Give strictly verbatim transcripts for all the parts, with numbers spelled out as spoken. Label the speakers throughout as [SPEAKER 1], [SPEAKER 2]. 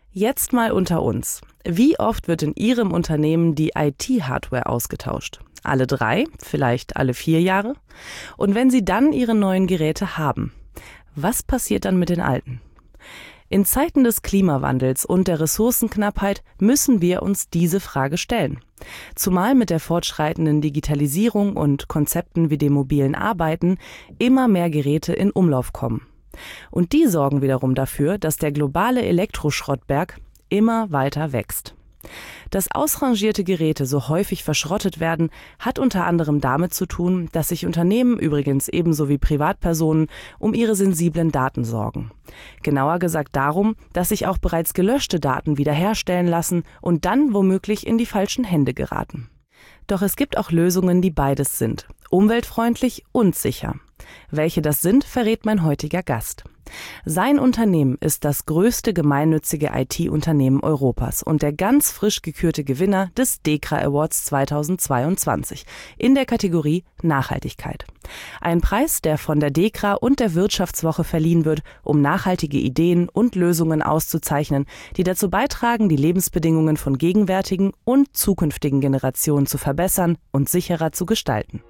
[SPEAKER 1] Jetzt mal unter uns. Wie oft wird in Ihrem Unternehmen die I T-Hardware ausgetauscht? Alle drei, vielleicht alle vier Jahre? Und wenn Sie dann Ihre neuen Geräte haben, was passiert dann mit den alten? In Zeiten des Klimawandels und der Ressourcenknappheit müssen wir uns diese Frage stellen. Zumal mit der fortschreitenden Digitalisierung und Konzepten wie dem mobilen Arbeiten immer mehr Geräte in Umlauf kommen. Und die sorgen wiederum dafür, dass der globale Elektroschrottberg immer weiter wächst. Dass ausrangierte Geräte so häufig verschrottet werden, hat unter anderem damit zu tun, dass sich Unternehmen, übrigens ebenso wie Privatpersonen, um ihre sensiblen Daten sorgen. Genauer gesagt darum, dass sich auch bereits gelöschte Daten wiederherstellen lassen und dann womöglich in die falschen Hände geraten. Doch es gibt auch Lösungen, die beides sind, umweltfreundlich und sicher. Welche das sind, verrät mein heutiger Gast. Sein Unternehmen ist das größte gemeinnützige I T-Unternehmen Europas und der ganz frisch gekürte Gewinner des DEKRA Awards zweitausendzweiundzwanzig in der Kategorie Nachhaltigkeit. Ein Preis, der von der DEKRA und der Wirtschaftswoche verliehen wird, um nachhaltige Ideen und Lösungen auszuzeichnen, die dazu beitragen, die Lebensbedingungen von gegenwärtigen und zukünftigen Generationen zu verbessern und sicherer zu gestalten.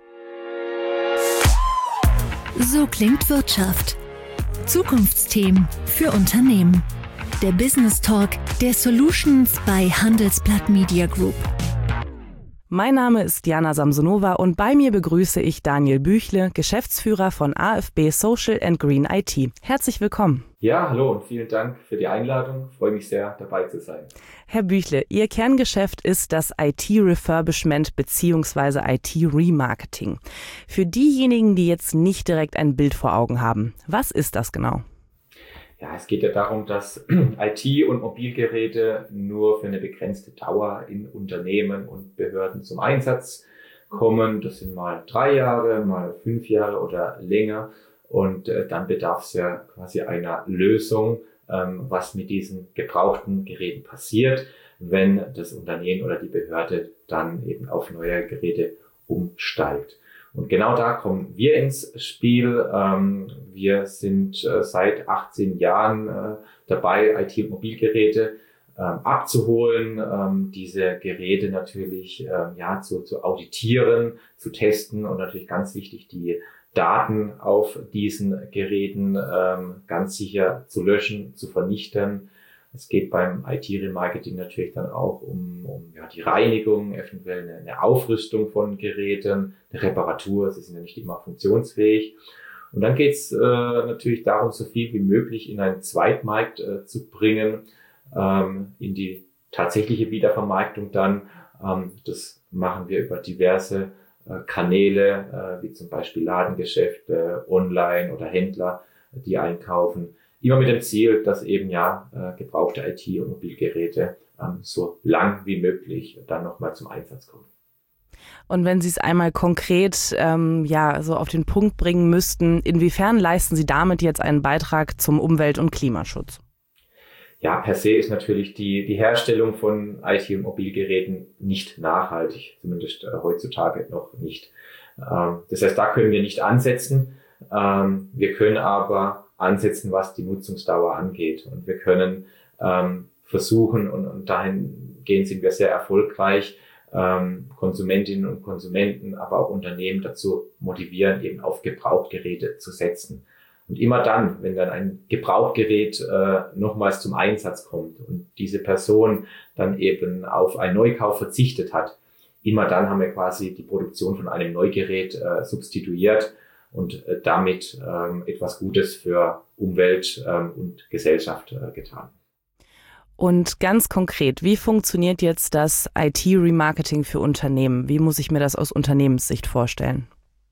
[SPEAKER 2] So klingt Wirtschaft. Zukunftsthemen für Unternehmen. Der Business Talk der Solutions bei Handelsblatt Media Group.
[SPEAKER 1] Mein Name ist Jana Samsonova und bei mir begrüße ich Daniel Büchle, Geschäftsführer von A F B Social and Green I T. Herzlich willkommen.
[SPEAKER 3] Ja, hallo und vielen Dank für die Einladung. Ich freue mich sehr, dabei zu sein.
[SPEAKER 1] Herr Büchle, Ihr Kerngeschäft ist das I T-Refurbishment bzw. I T-Remarketing. Für diejenigen, die jetzt nicht direkt ein Bild vor Augen haben, was ist das genau?
[SPEAKER 3] Ja, es geht ja darum, dass I T und Mobilgeräte nur für eine begrenzte Dauer in Unternehmen und Behörden zum Einsatz kommen. Das sind mal drei Jahre, mal fünf Jahre oder länger. Und äh, dann bedarf es ja quasi einer Lösung, ähm, was mit diesen gebrauchten Geräten passiert, wenn das Unternehmen oder die Behörde dann eben auf neue Geräte umsteigt. Und genau da kommen wir ins Spiel. Ähm, wir sind äh, seit achtzehn Jahren äh, dabei, I T- und Mobilgeräte ähm, abzuholen, ähm, diese Geräte natürlich ähm, ja zu, zu auditieren, zu testen und natürlich ganz wichtig, die Daten auf diesen Geräten ähm, ganz sicher zu löschen, zu vernichten. Es geht beim I T-Remarketing natürlich dann auch um, um ja, die Reinigung, eventuell eine, eine Aufrüstung von Geräten, eine Reparatur, sie sind ja nicht immer funktionsfähig. Und dann geht es äh, natürlich darum, so viel wie möglich in einen Zweitmarkt äh, zu bringen, ähm, in die tatsächliche Wiedervermarktung dann. Ähm, das machen wir über diverse äh, Kanäle, äh, wie zum Beispiel Ladengeschäfte, Online oder Händler, die einkaufen. Immer mit dem Ziel, dass eben ja äh, gebrauchte I T- und Mobilgeräte ähm, so lang wie möglich dann nochmal zum Einsatz kommen.
[SPEAKER 1] Und wenn Sie es einmal konkret ähm, ja so auf den Punkt bringen müssten, inwiefern leisten Sie damit jetzt einen Beitrag zum Umwelt- und Klimaschutz?
[SPEAKER 3] Ja, per se ist natürlich die die Herstellung von I T- und Mobilgeräten nicht nachhaltig, zumindest äh, heutzutage noch nicht. Ähm, das heißt, da können wir nicht ansetzen. Ähm, wir können aber ansetzen, was die Nutzungsdauer angeht. Und wir können ähm, versuchen, und, und dahingehend sind wir sehr erfolgreich, ähm, Konsumentinnen und Konsumenten, aber auch Unternehmen dazu motivieren, eben auf Gebrauchtgeräte zu setzen. Und immer dann, wenn dann ein Gebrauchtgerät äh, nochmals zum Einsatz kommt und diese Person dann eben auf einen Neukauf verzichtet hat, immer dann haben wir quasi die Produktion von einem Neugerät äh, substituiert und äh, damit ähm, etwas Gutes für Umwelt ähm, und Gesellschaft äh, getan.
[SPEAKER 1] Und ganz konkret, wie funktioniert jetzt das I T-Remarketing für Unternehmen? Wie muss ich mir das aus Unternehmenssicht vorstellen?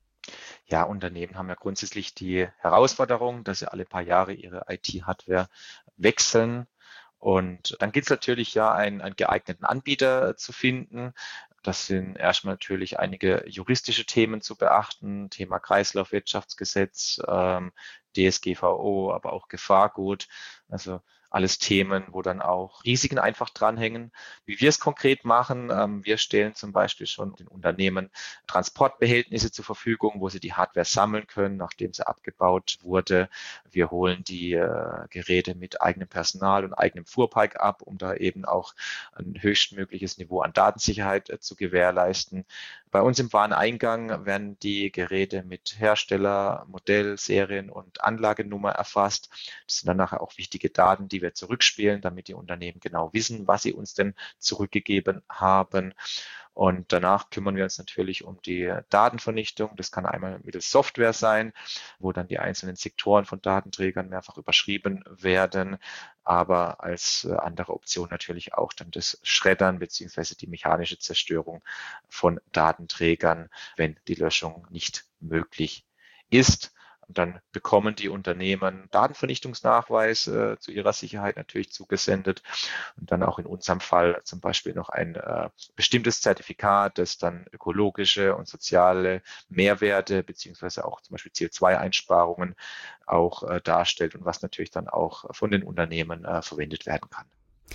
[SPEAKER 4] Ja, Unternehmen haben ja grundsätzlich die Herausforderung, dass sie alle paar Jahre ihre I T-Hardware wechseln. Und dann gilt es natürlich ja, einen, einen geeigneten Anbieter zu finden. Das sind erstmal natürlich einige juristische Themen zu beachten, Thema Kreislaufwirtschaftsgesetz, ähm, D S G V O, aber auch Gefahrgut. Also Alles Themen, wo dann auch Risiken einfach dranhängen. Wie wir es konkret machen, ähm, wir stellen zum Beispiel schon den Unternehmen Transportbehältnisse zur Verfügung, wo sie die Hardware sammeln können, nachdem sie abgebaut wurde. Wir holen die äh, Geräte mit eigenem Personal und eigenem Fuhrpark ab, um da eben auch ein höchstmögliches Niveau an Datensicherheit äh, zu gewährleisten. Bei uns im Wareneingang werden die Geräte mit Hersteller, Modell, Serien und Anlagenummer erfasst. Das sind dann nachher auch wichtige Daten, die wir zurückspielen, damit die Unternehmen genau wissen, was sie uns denn zurückgegeben haben. Und danach kümmern wir uns natürlich um die Datenvernichtung. Das kann einmal mittels Software sein, wo dann die einzelnen Sektoren von Datenträgern mehrfach überschrieben werden, aber als andere Option natürlich auch dann das Schreddern beziehungsweise die mechanische Zerstörung von Datenträgern, wenn die Löschung nicht möglich ist. Und dann bekommen die Unternehmen Datenvernichtungsnachweis äh, zu ihrer Sicherheit natürlich zugesendet und dann auch in unserem Fall zum Beispiel noch ein äh, bestimmtes Zertifikat, das dann ökologische und soziale Mehrwerte beziehungsweise auch zum Beispiel C O zwei Einsparungen auch äh, darstellt und was natürlich dann auch von den Unternehmen äh, verwendet werden kann.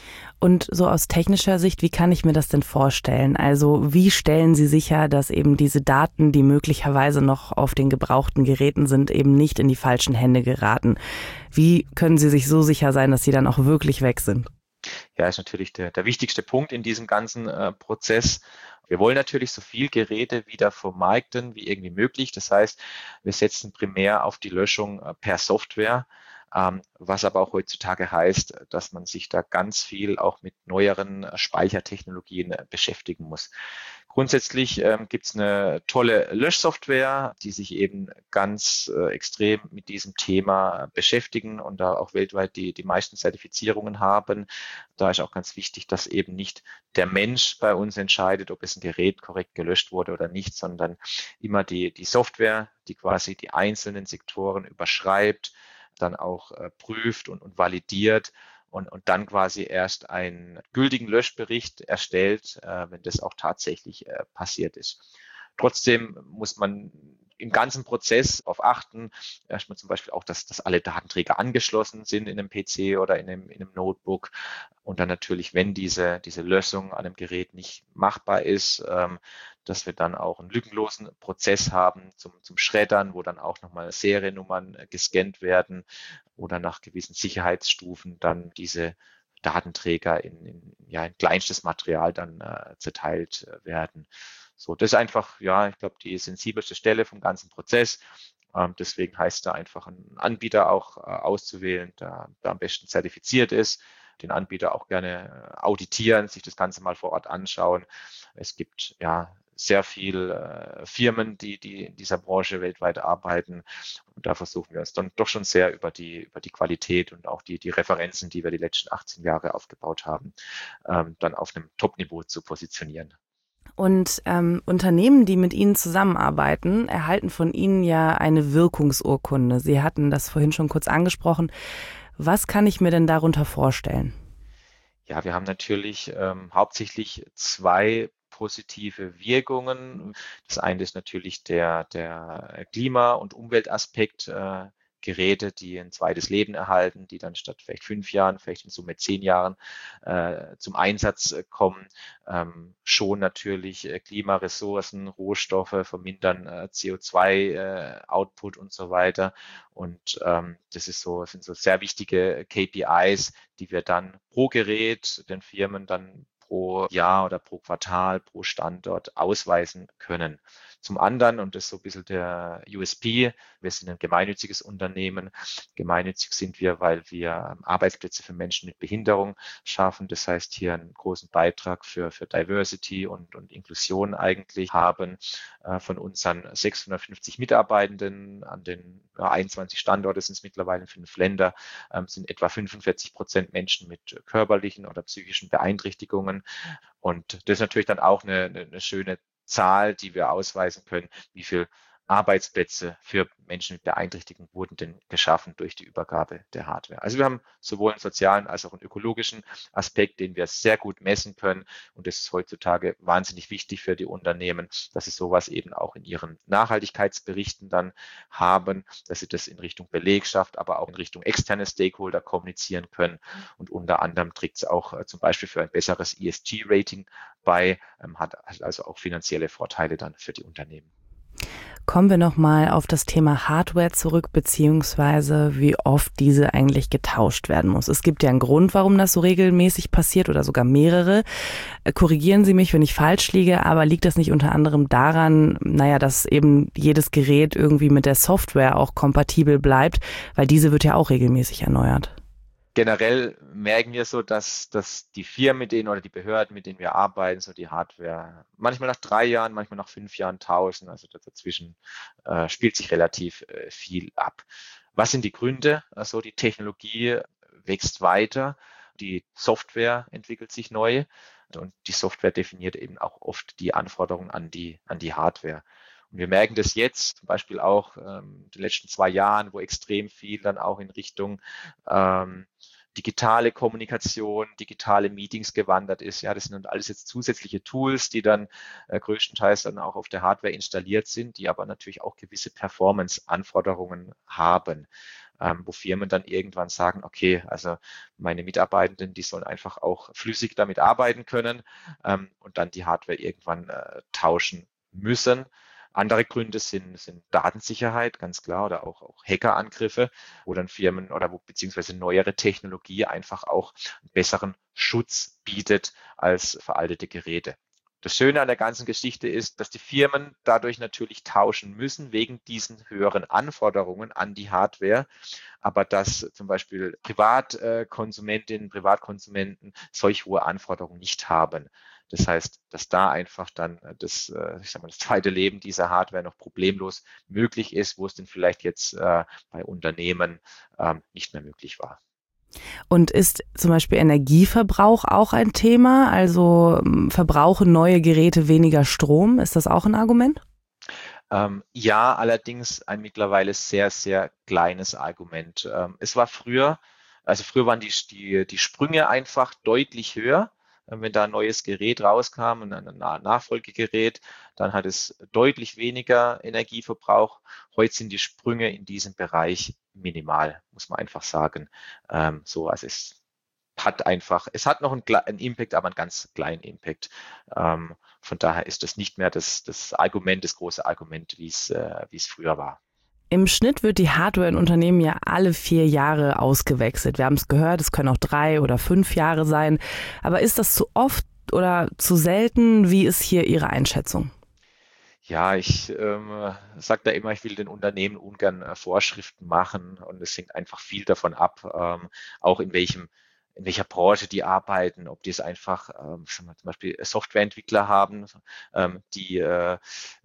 [SPEAKER 1] Und so aus technischer Sicht, wie kann ich mir das denn vorstellen? Also wie stellen Sie sicher, dass eben diese Daten, die möglicherweise noch auf den gebrauchten Geräten sind, eben nicht in die falschen Hände geraten? Wie können Sie sich so sicher sein, dass sie dann auch wirklich weg sind?
[SPEAKER 4] Ja, ist natürlich der, der wichtigste Punkt in diesem ganzen äh, Prozess. Wir wollen natürlich so viel Geräte wieder vermarkten wie irgendwie möglich. Das heißt, wir setzen primär auf die Löschung äh, per Software. Ähm, was aber auch heutzutage heißt, dass man sich da ganz viel auch mit neueren Speichertechnologien äh, beschäftigen muss. Grundsätzlich ähm, gibt es eine tolle Löschsoftware, die sich eben ganz äh, extrem mit diesem Thema beschäftigen und da auch weltweit die, die meisten Zertifizierungen haben. Da ist auch ganz wichtig, dass eben nicht der Mensch bei uns entscheidet, ob es ein Gerät korrekt gelöscht wurde oder nicht, sondern immer die, die Software, die quasi die einzelnen Sektoren überschreibt, dann auch äh, prüft und, und validiert und, und dann quasi erst einen gültigen Löschbericht erstellt, äh, wenn das auch tatsächlich äh, passiert ist. Trotzdem muss man im ganzen Prozess darauf achten, erstmal zum Beispiel auch, dass, dass alle Datenträger angeschlossen sind in einem P C oder in einem, in einem Notebook. Und dann natürlich, wenn diese, diese Löschung an einem Gerät nicht machbar ist, ähm, dass wir dann auch einen lückenlosen Prozess haben zum, zum Schreddern, wo dann auch nochmal Seriennummern gescannt werden oder nach gewissen Sicherheitsstufen dann diese Datenträger in, in, ja, in kleinstes Material dann äh, zerteilt werden. So, das ist einfach, ja, ich glaube, die sensibelste Stelle vom ganzen Prozess. Ähm, deswegen heißt da einfach einen Anbieter auch äh, auszuwählen, der, der am besten zertifiziert ist, den Anbieter auch gerne äh, auditieren, sich das Ganze mal vor Ort anschauen. Es gibt ja sehr viele äh, Firmen, die, die in dieser Branche weltweit arbeiten. Und da versuchen wir uns dann doch schon sehr über die, über die Qualität und auch die, die Referenzen, die wir die letzten achtzehn Jahre aufgebaut haben, ähm, dann auf einem Top-Niveau zu positionieren.
[SPEAKER 1] Und ähm, Unternehmen, die mit Ihnen zusammenarbeiten, erhalten von Ihnen ja eine Wirkungsurkunde. Sie hatten das vorhin schon kurz angesprochen. Was kann ich mir denn darunter vorstellen?
[SPEAKER 4] Ja, wir haben natürlich ähm, hauptsächlich zwei positive Wirkungen. Das eine ist natürlich der, der Klima- und Umweltaspekt. Äh, Geräte, die ein zweites Leben erhalten, die dann statt vielleicht fünf Jahren, vielleicht in Summe zehn Jahren äh, zum Einsatz äh, kommen, ähm, schon natürlich äh, Klimaressourcen, Rohstoffe, vermindern äh, C O zwei Output und so weiter. Und ähm, das ist so, sind so sehr wichtige K P Is, die wir dann pro Gerät den Firmen dann pro Jahr oder pro Quartal, pro Standort ausweisen können. Zum anderen, und das ist so ein bisschen der U S P, wir sind ein gemeinnütziges Unternehmen. Gemeinnützig sind wir, weil wir Arbeitsplätze für Menschen mit Behinderung schaffen. Das heißt, hier einen großen Beitrag für, für Diversity und, und Inklusion eigentlich haben. Äh, von unseren sechshundertfünfzig Mitarbeitenden an den ja, einundzwanzig Standorte sind es mittlerweile in fünf Länder, ähm, sind etwa fünfundvierzig Prozent Menschen mit körperlichen oder psychischen Beeinträchtigungen. Und das ist natürlich dann auch eine, eine schöne Zahl, die wir ausweisen können, wie viel Arbeitsplätze für Menschen mit Beeinträchtigungen wurden denn geschaffen durch die Übergabe der Hardware. Also wir haben sowohl einen sozialen als auch einen ökologischen Aspekt, den wir sehr gut messen können. Und das ist heutzutage wahnsinnig wichtig für die Unternehmen, dass sie sowas eben auch in ihren Nachhaltigkeitsberichten dann haben, dass sie das in Richtung Belegschaft, aber auch in Richtung externe Stakeholder kommunizieren können. Und unter anderem trägt es auch äh, zum Beispiel für ein besseres E S G-Rating bei, ähm, hat also auch finanzielle Vorteile dann für die Unternehmen.
[SPEAKER 1] Kommen wir nochmal auf das Thema Hardware zurück, beziehungsweise wie oft diese eigentlich getauscht werden muss. Es gibt ja einen Grund, warum das so regelmäßig passiert oder sogar mehrere. Korrigieren Sie mich, wenn ich falsch liege, aber liegt das nicht unter anderem daran, naja, dass eben jedes Gerät irgendwie mit der Software auch kompatibel bleibt, weil diese wird ja auch regelmäßig erneuert?
[SPEAKER 4] Generell merken wir so, dass, dass die Firmen, mit denen oder die Behörden, mit denen wir arbeiten, so die Hardware manchmal nach drei Jahren, manchmal nach fünf Jahren tauschen. Also dazwischen äh, spielt sich relativ äh, viel ab. Was sind die Gründe? Also die Technologie wächst weiter, die Software entwickelt sich neu und die Software definiert eben auch oft die Anforderungen an die, an die Hardware. Und wir merken das jetzt zum Beispiel auch ähm, in den letzten zwei Jahren, wo extrem viel dann auch in Richtung ähm, digitale Kommunikation, digitale Meetings gewandert ist. Ja, das sind dann alles jetzt zusätzliche Tools, die dann äh, größtenteils dann auch auf der Hardware installiert sind, die aber natürlich auch gewisse Performance-Anforderungen haben, ähm, wo Firmen dann irgendwann sagen, okay, also meine Mitarbeitenden, die sollen einfach auch flüssig damit arbeiten können ähm, und dann die Hardware irgendwann äh, tauschen müssen. Andere Gründe sind, sind Datensicherheit, ganz klar, oder auch, auch Hackerangriffe, wo dann Firmen oder wo beziehungsweise neuere Technologie einfach auch einen besseren Schutz bietet als veraltete Geräte. Das Schöne an der ganzen Geschichte ist, dass die Firmen dadurch natürlich tauschen müssen, wegen diesen höheren Anforderungen an die Hardware, aber dass zum Beispiel Privatkonsumentinnen, Privatkonsumenten solch hohe Anforderungen nicht haben. Das heißt, dass da einfach dann das, ich sag mal, das zweite Leben dieser Hardware noch problemlos möglich ist, wo es denn vielleicht jetzt äh, bei Unternehmen ähm, nicht mehr möglich war.
[SPEAKER 1] Und ist zum Beispiel Energieverbrauch auch ein Thema? Also verbrauchen neue Geräte weniger Strom? Ist das auch ein Argument?
[SPEAKER 4] Ähm, ja, allerdings ein mittlerweile sehr, sehr kleines Argument. Ähm, es war früher, also früher waren die, die, die Sprünge einfach deutlich höher. Wenn da ein neues Gerät rauskam und ein Nachfolgegerät, dann hat es deutlich weniger Energieverbrauch. Heute sind die Sprünge in diesem Bereich minimal, muss man einfach sagen. Ähm, so, also es hat einfach, es hat noch einen, einen Impact, aber einen ganz kleinen Impact. Ähm, von daher ist das nicht mehr das, das Argument, das große Argument, wie es, äh, wie es früher war.
[SPEAKER 1] Im Schnitt wird die Hardware in Unternehmen ja alle vier Jahre ausgewechselt. Wir haben es gehört, es können auch drei oder fünf Jahre sein. Aber ist das zu oft oder zu selten? Wie ist hier Ihre Einschätzung?
[SPEAKER 4] Ja, ich ähm, sage da immer, ich will den Unternehmen ungern äh, Vorschriften machen und es hängt einfach viel davon ab, ähm, auch in welchem in welcher Branche die arbeiten, ob die es einfach ähm, zum Beispiel Softwareentwickler haben, ähm, die äh,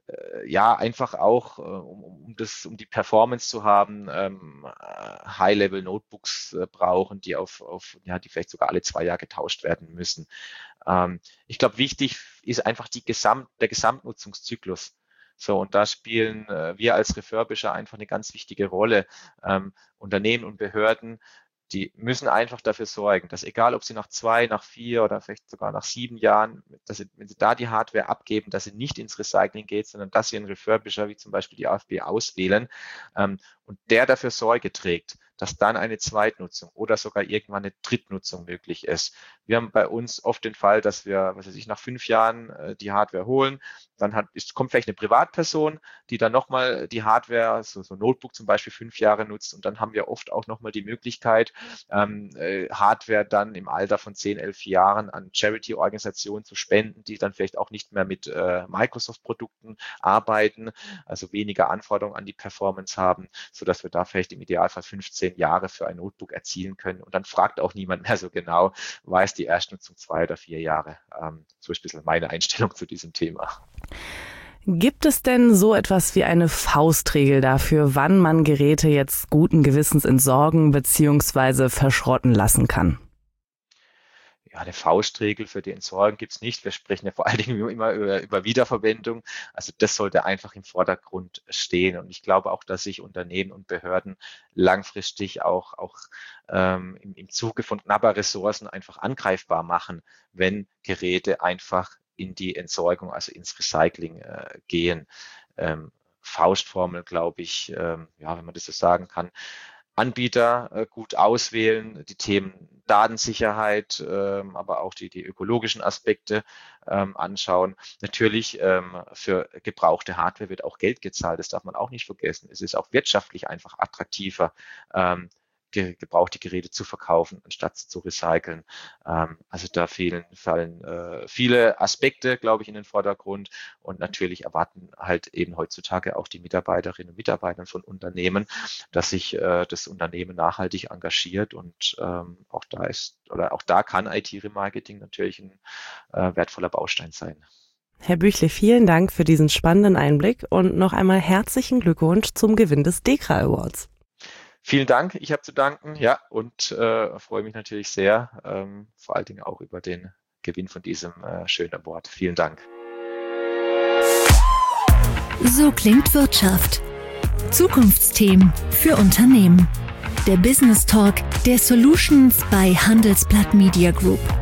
[SPEAKER 4] ja einfach auch, um, um das, um die Performance zu haben, ähm, High-Level-Notebooks äh, brauchen, die auf, auf, ja, die vielleicht sogar alle zwei Jahre getauscht werden müssen. Ähm, ich glaube, wichtig ist einfach die Gesamt, der Gesamtnutzungszyklus. So, und da spielen äh, wir als Refurbisher einfach eine ganz wichtige Rolle. Ähm, Unternehmen und Behörden, die müssen einfach dafür sorgen, dass egal, ob sie nach zwei, nach vier oder vielleicht sogar nach sieben Jahren, dass sie, wenn sie da die Hardware abgeben, dass sie nicht ins Recycling geht, sondern dass sie einen Refurbisher wie zum Beispiel die A F B auswählen ähm, und der dafür Sorge trägt, dass dann eine Zweitnutzung oder sogar irgendwann eine Drittnutzung möglich ist. Wir haben bei uns oft den Fall, dass wir, was weiß ich, nach fünf Jahren äh, die Hardware holen, dann hat, ist, kommt vielleicht eine Privatperson, die dann nochmal die Hardware, so, so ein Notebook zum Beispiel, fünf Jahre nutzt und dann haben wir oft auch nochmal die Möglichkeit, ähm, äh, Hardware dann im Alter von zehn, elf Jahren an Charity-Organisationen zu spenden, die dann vielleicht auch nicht mehr mit äh, Microsoft-Produkten arbeiten, also weniger Anforderungen an die Performance haben, sodass wir da vielleicht im Idealfall fünfzehn Jahre für ein Notebook erzielen können. Und dann fragt auch niemand mehr so genau, war es die Erstnutzung zwei oder vier Jahre? Ähm, so ist ein bisschen meine Einstellung zu diesem Thema.
[SPEAKER 1] Gibt es denn so etwas wie eine Faustregel dafür, wann man Geräte jetzt guten Gewissens entsorgen bzw. verschrotten lassen kann?
[SPEAKER 4] Ja, eine Faustregel für die Entsorgung gibt es nicht. Wir sprechen ja vor allen Dingen immer über, über Wiederverwendung. Also das sollte einfach im Vordergrund stehen. Und ich glaube auch, dass sich Unternehmen und Behörden langfristig auch, auch ähm, im, im Zuge von knapper Ressourcen einfach angreifbar machen, wenn Geräte einfach in die Entsorgung, also ins Recycling äh, gehen. Ähm, Faustformel, glaube ich, ähm, ja, wenn man das so sagen kann. Anbieter äh, gut auswählen, die Themen Datensicherheit, ähm, aber auch die, die ökologischen Aspekte ähm, anschauen. Natürlich ähm, für gebrauchte Hardware wird auch Geld gezahlt, das darf man auch nicht vergessen. Es ist auch wirtschaftlich einfach attraktiver, ähm, ge gebrauchte Geräte zu verkaufen, anstatt zu recyceln. Ähm, also da fehlen, fallen äh, viele Aspekte, glaube ich, in den Vordergrund. Und natürlich erwarten halt eben heutzutage auch die Mitarbeiterinnen und Mitarbeiter von Unternehmen, dass sich äh, das Unternehmen nachhaltig engagiert. Und ähm, auch da ist, oder auch da kann I T-Remarketing natürlich ein äh, wertvoller Baustein sein.
[SPEAKER 1] Herr Büchle, vielen Dank für diesen spannenden Einblick und noch einmal herzlichen Glückwunsch zum Gewinn des DEKRA Awards.
[SPEAKER 4] Vielen Dank, ich habe zu danken, ja, und äh, freue mich natürlich sehr, ähm, vor allen Dingen auch über den Gewinn von diesem äh, schönen Award. Vielen Dank.
[SPEAKER 2] So klingt Wirtschaft. Zukunftsthemen für Unternehmen. Der Business Talk der Solutions bei Handelsblatt Media Group.